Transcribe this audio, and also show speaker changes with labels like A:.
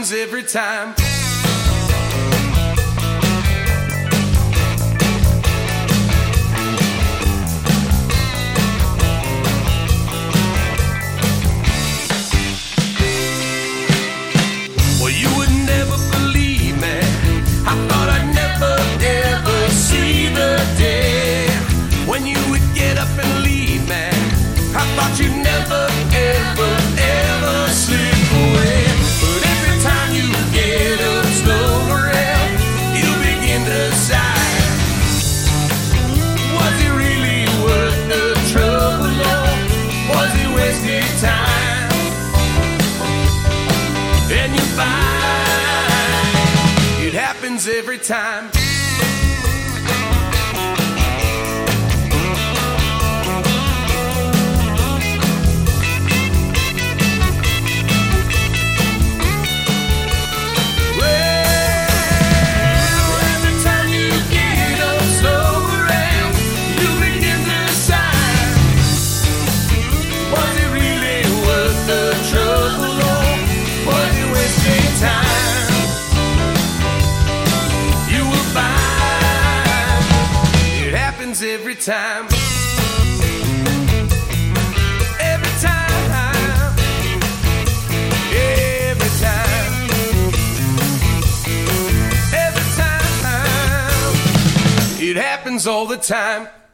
A: happens every time. Well, you would never believe me. I thought I'd never, ever see the day when you would get up and leave me. I thought you'd never, ever, ever slip away. But every time you get up, slow around, you begin to sigh. Was it really worth the trouble, or was it wasted time? And you find it happens every time. Every time, every time, every time, every time, it happens all the time.